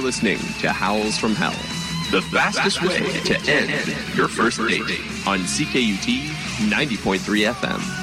listening to Howls from Hell, the fastest way to end your first date on CKUT 90.3 FM.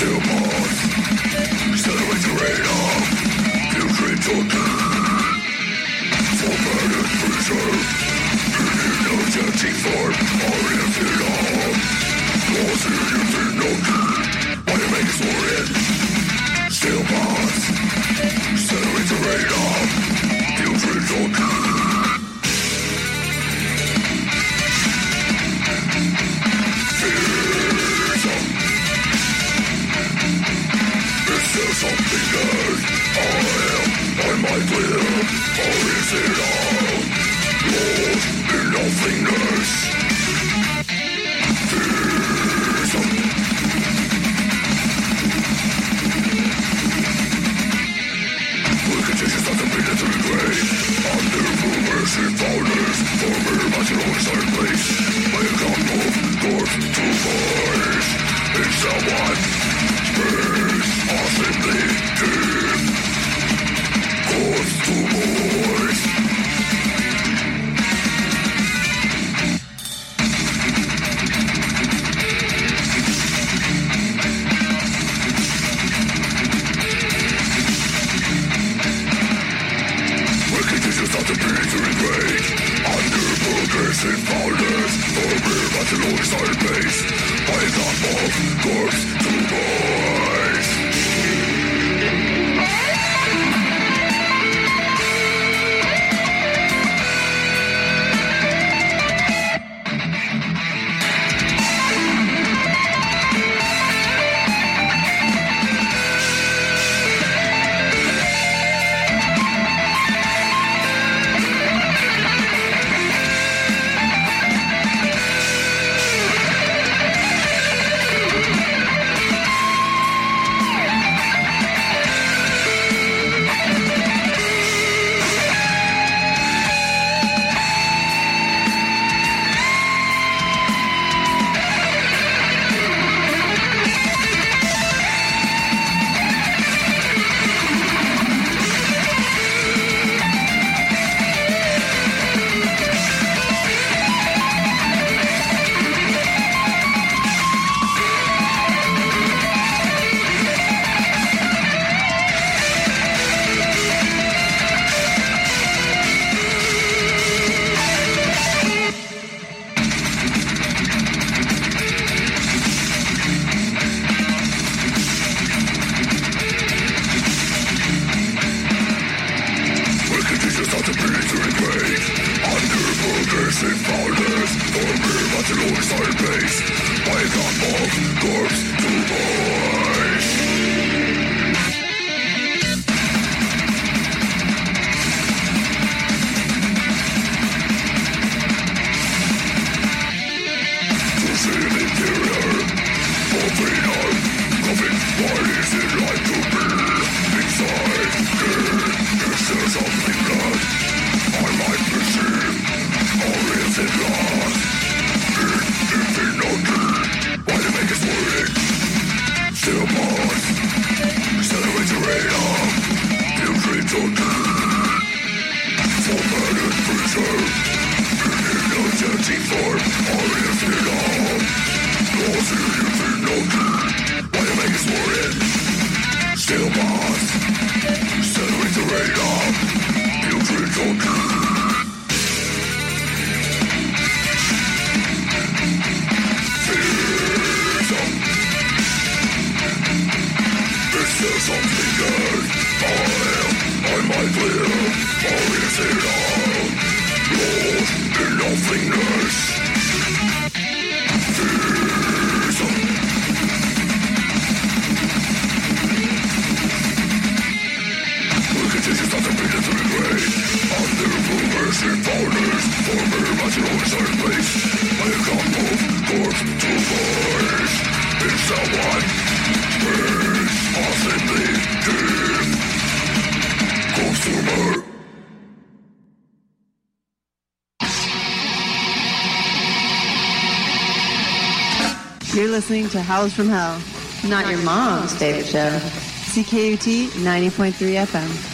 You're listening to Howls from Hell, not your mom's favorite show. CKUT 90.3 FM.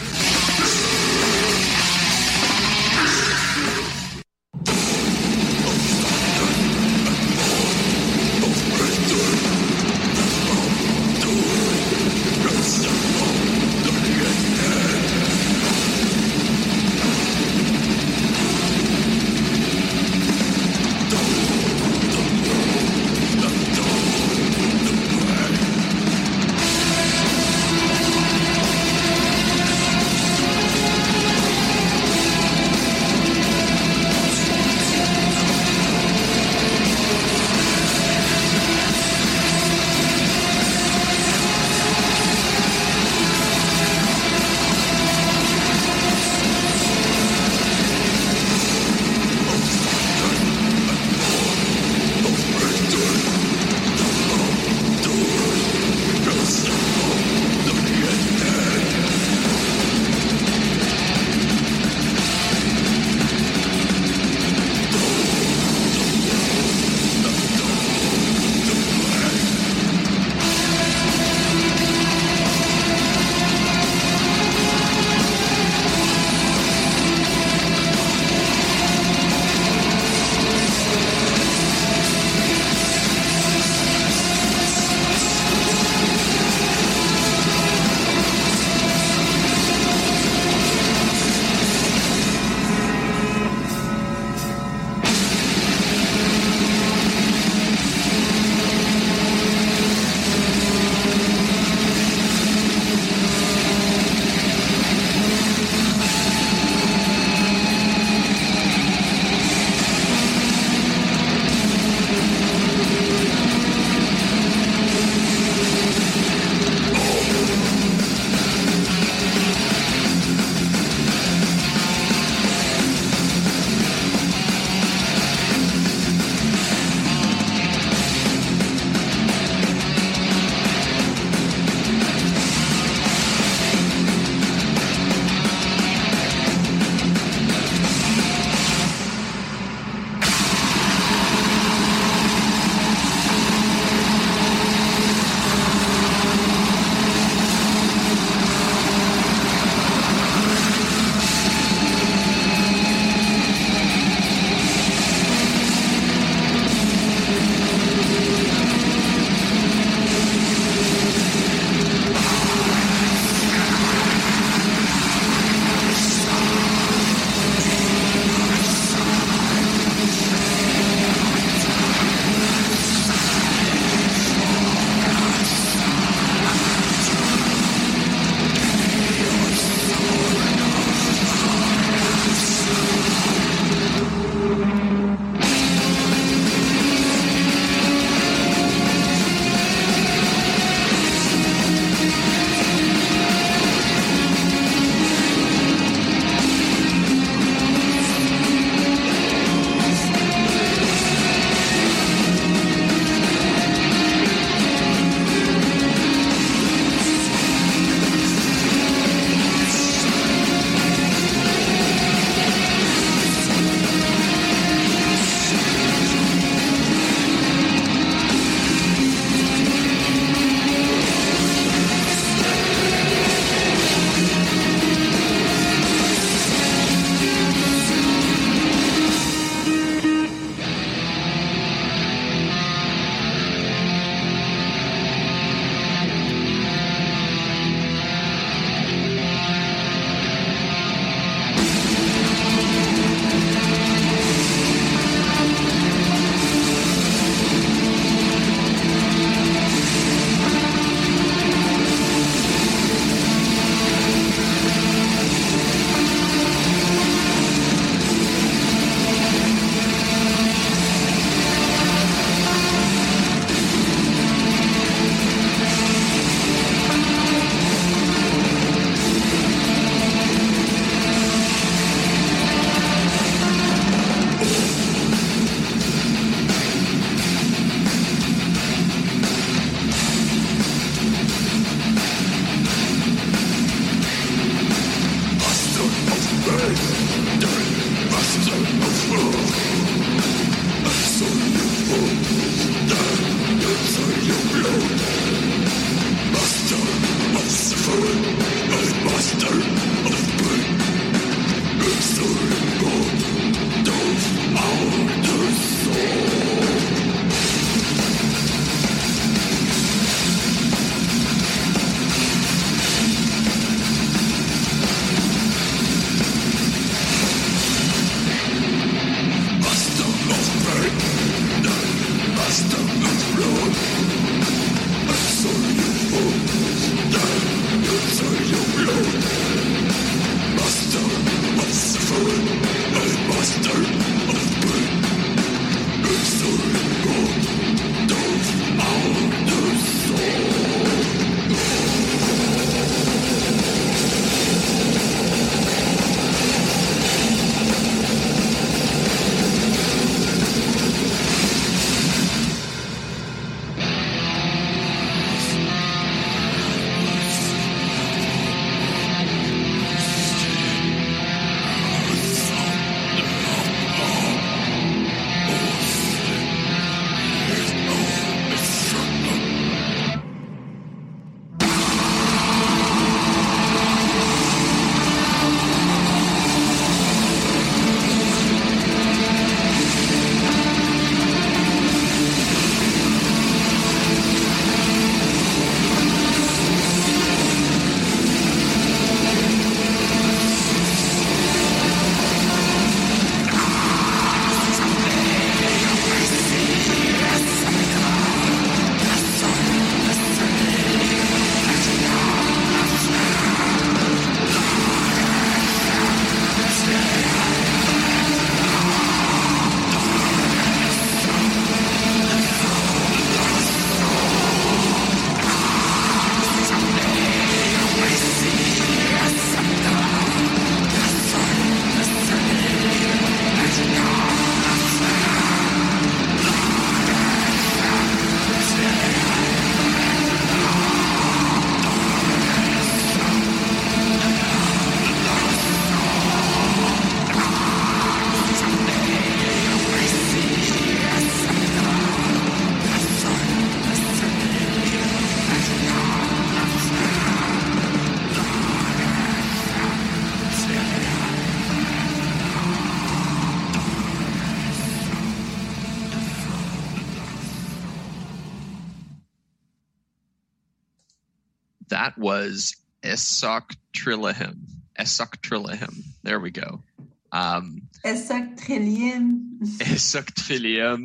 That was Esok Trillium. Esok Trillium. There we go. Esok Trillium. Esok Trillium.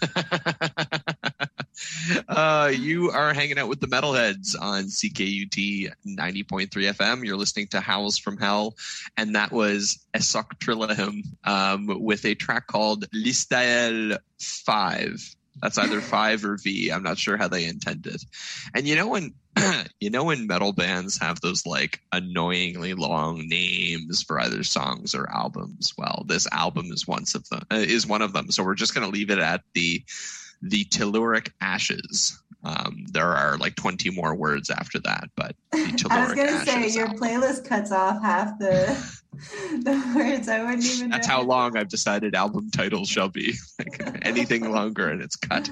You are hanging out with the Metalheads on CKUT 90.3 FM. You're listening to Howls from Hell, and that was Esok Trillium with a track called Listael 5. That's either 5 or V. I'm not sure how they intend it. And when metal bands have those like annoyingly long names for either songs or albums, well, this album is one of them. So we're just going to leave it at the Telluric Ashes. There are like 20 more words after that, but the Telluric I was going to say your album. playlist cuts off half the words. I wouldn't even know. That's how long I've decided album titles shall be. Like, anything longer and it's cut.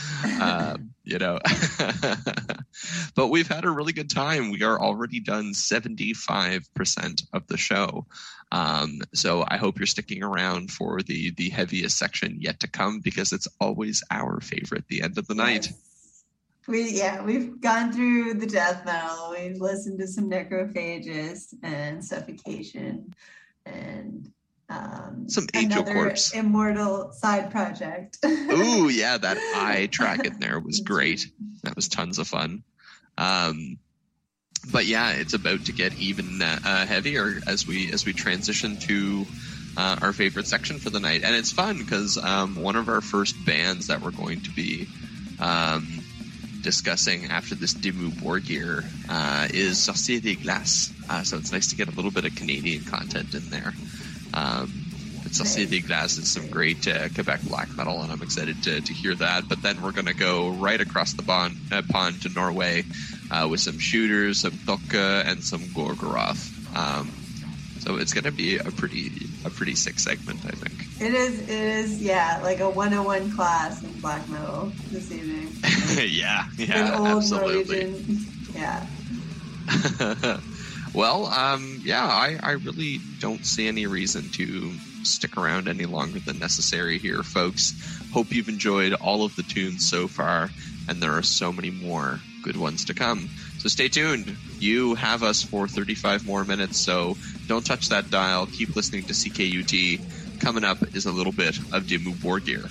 But we've had a really good time. We are already done 75% of the show. So I hope you're sticking around for the heaviest section yet to come, because it's always our favorite, the end of the night. We've gone through the death metal. We've listened to some Necrophagus and Suffocation and some Angel Corpse. Immortal side project. Ooh, yeah, that I track in there was great. That was tons of fun. But yeah, it's about to get even heavier as we transition to our favorite section for the night. And it's fun because one of our first bands that we're going to be discussing after this Dimmu Borgir is Sorcier des Glaces. So it's nice to get a little bit of Canadian content in there. But Sorcier des Glaces is some great Quebec black metal, and I'm excited to hear that. But then we're going to go right across the pond to Norway with some Shooters, some Tokka, and some Gorgoroth. So it's going to be a pretty sick segment, I think. It is, yeah, like a 101 class in black metal this evening. yeah, old absolutely. Norwegian. Yeah. Well, I really don't see any reason to stick around any longer than necessary here, folks. Hope you've enjoyed all of the tunes so far, and there are so many more good ones to come. So stay tuned. You have us for 35 more minutes, so don't touch that dial. Keep listening to CKUT. Coming up is a little bit of Dimmu Borgir.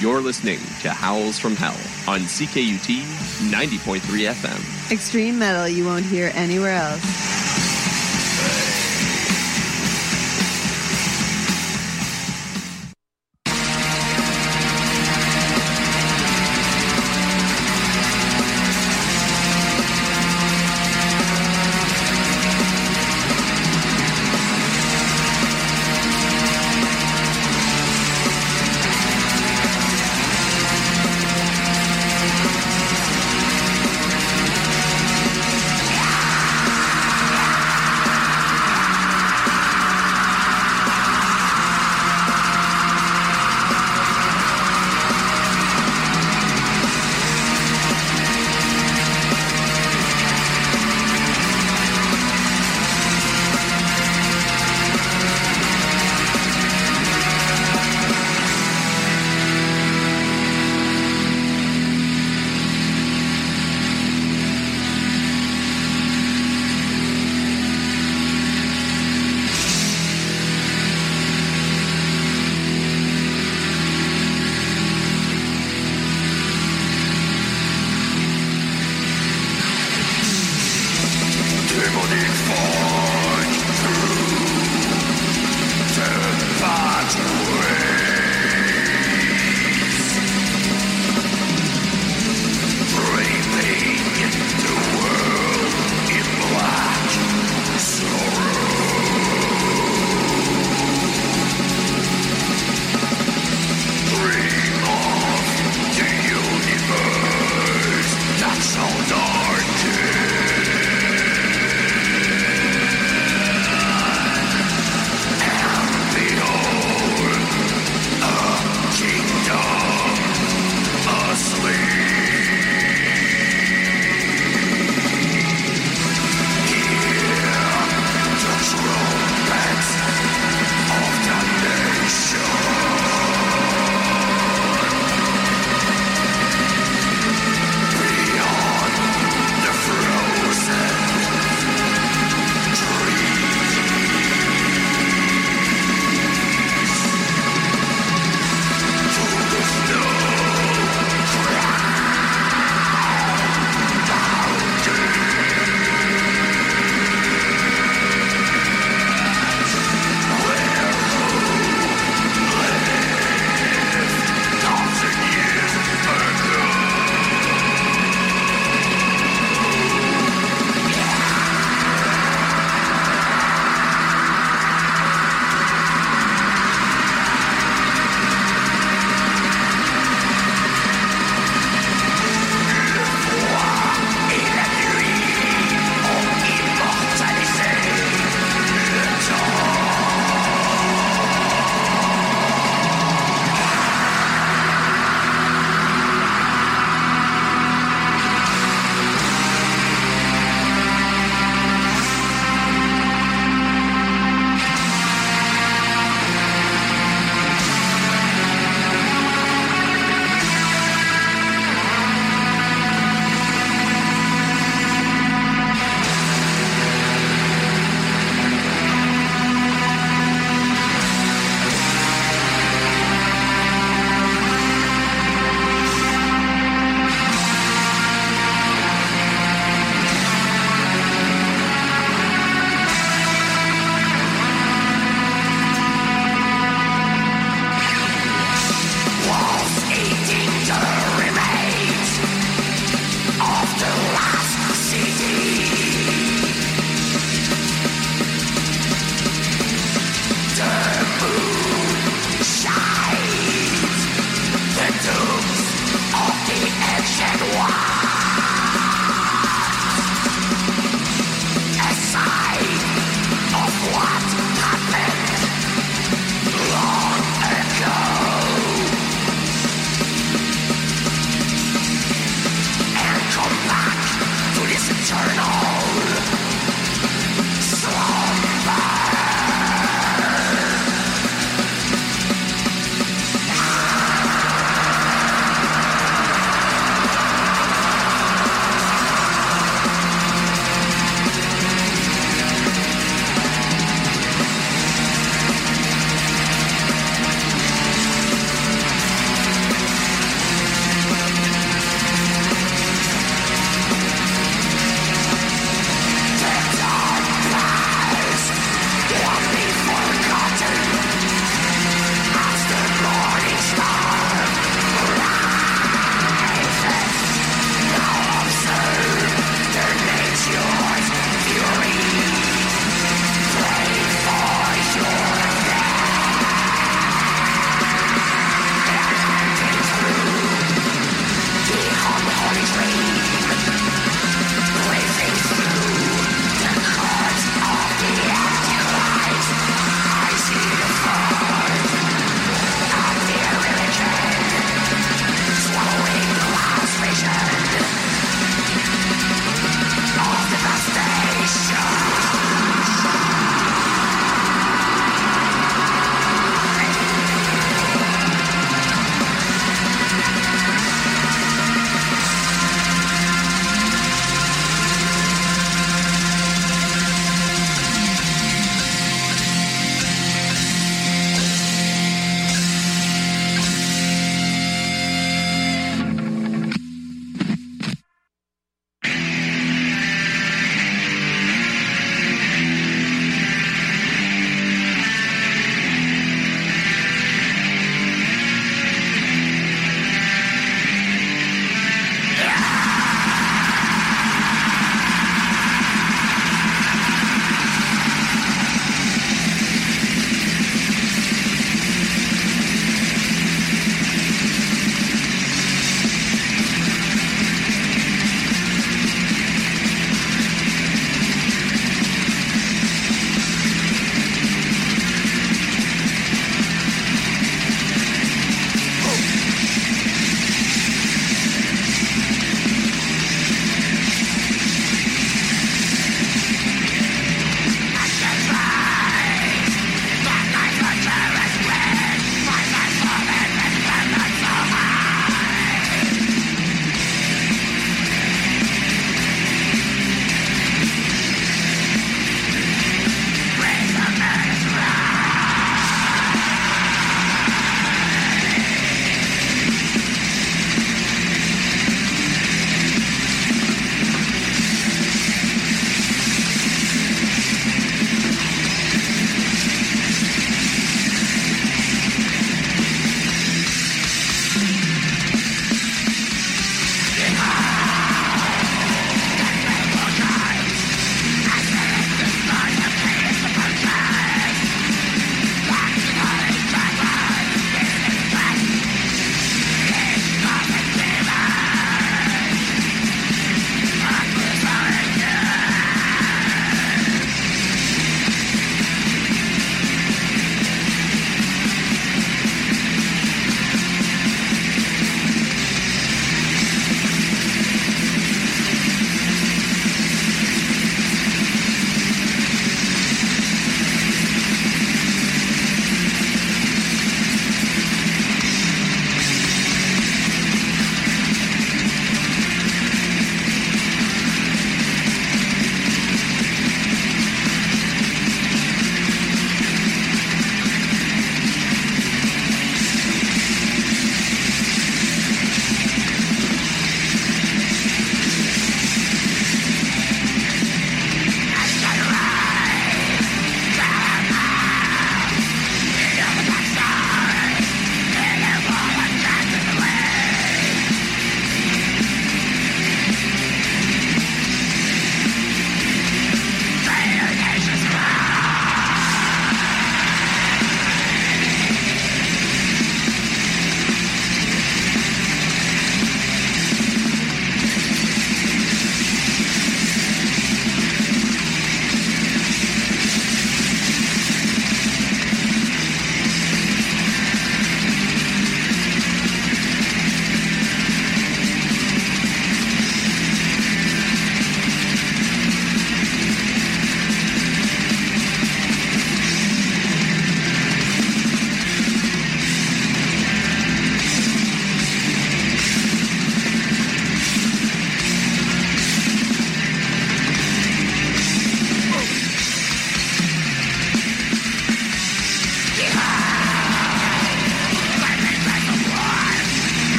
You're listening to Howls from Hell on CKUT 90.3 FM. Extreme metal you won't hear anywhere else.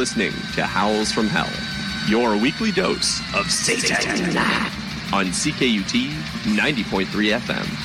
listening to Howls from Hell, your weekly dose of Satan on CKUT 90.3 FM.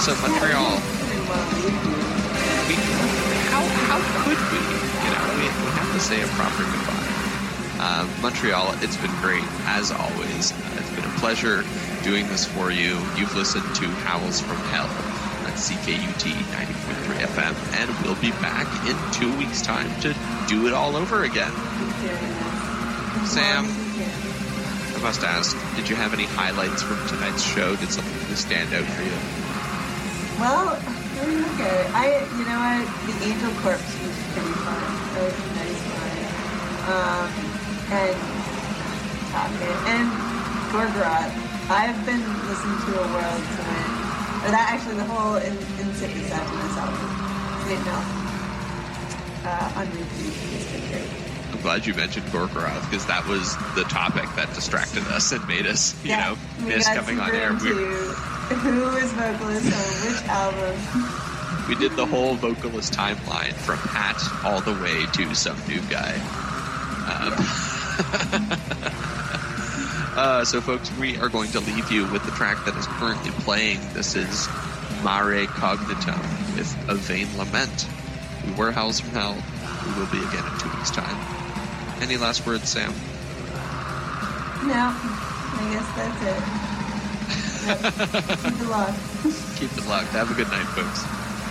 So Montreal. How could we? We have to say a proper goodbye. Montreal, it's been great as always. It's been a pleasure doing this for you. You've listened to Howls from Hell on CKUT 90.3 FM, and we'll be back in 2 weeks' time to do it all over again. Sam, I must ask, did you have any highlights from tonight's show? Did something stand out for you? Well, let me look at it. The Angel Corpse was pretty fun. That was a nice one. And Talking. And Gorgoroth. I've been listening to A World to Win. Or that actually, the whole Insipid Sadness album. On repeat. It's been great. I'm glad you mentioned Gorgoroth, because that was the topic that distracted us and made us, miss coming on air. Who is vocalist on which album? We did the whole vocalist timeline from Hat all the way to some new guy. So, folks, we are going to leave you with the track that is currently playing. This is Mare Cognitum with A Vain Lament. We were Howls from Hell. We will be again in 2 weeks' time. Any last words, Sam? No. I guess that's it. Keep it locked. Keep it locked. Have a good night, folks.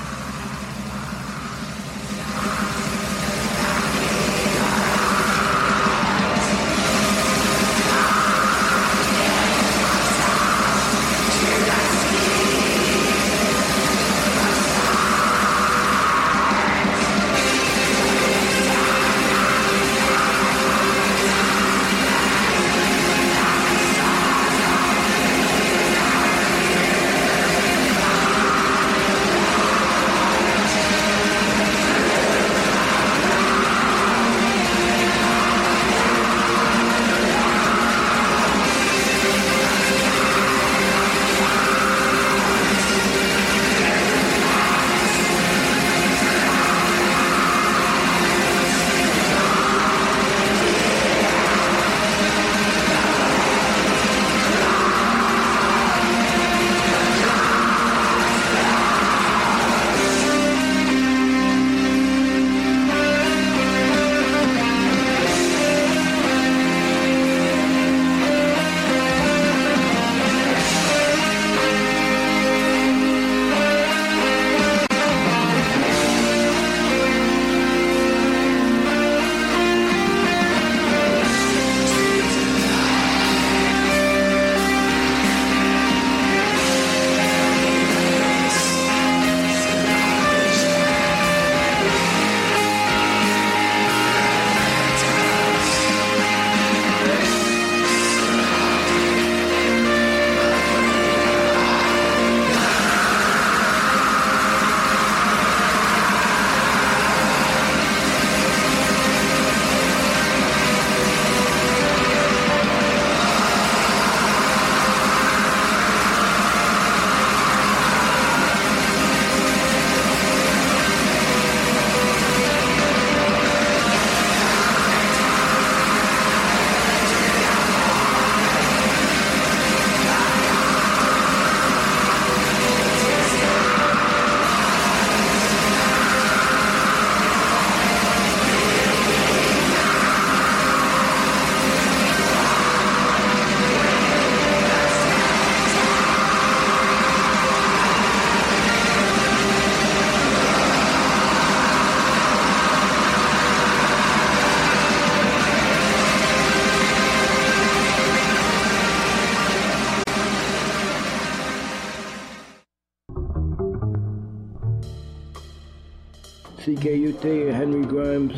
CKUT, Henry Grimes,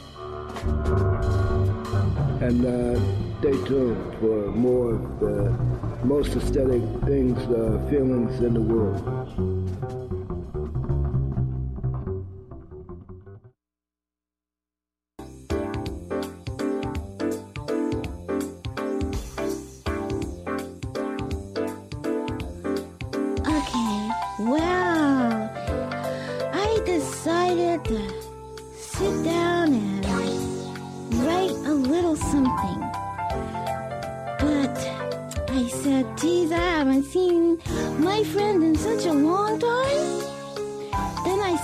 and stay tuned for more of the most aesthetic things, feelings in the world. I said, geez, I haven't seen my friend in such a long time.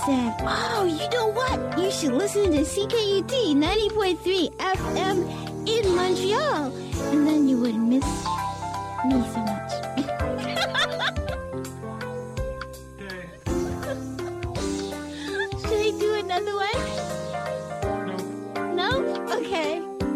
said, oh, you know what? You should listen to CKUT 90.3 FM in Montreal. And then you would miss me so much. Should I do another one? No? Okay.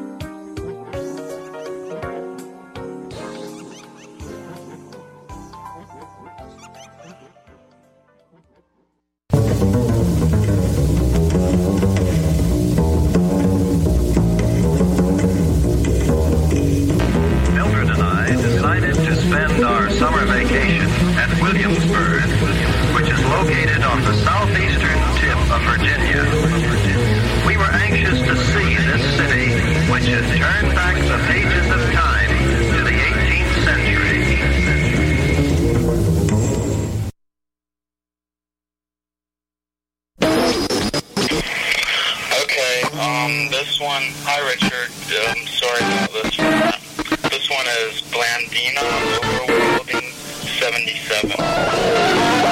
Mildred and I decided to spend our summer vacation at Williamsburg, which is located on the southeastern tip of Virginia. We were anxious to see this city, which had turned back the pages of time to the 18th century. Okay, this one, hi Richard, I'm sorry about this one. This one is Blandina, Overwielding 77.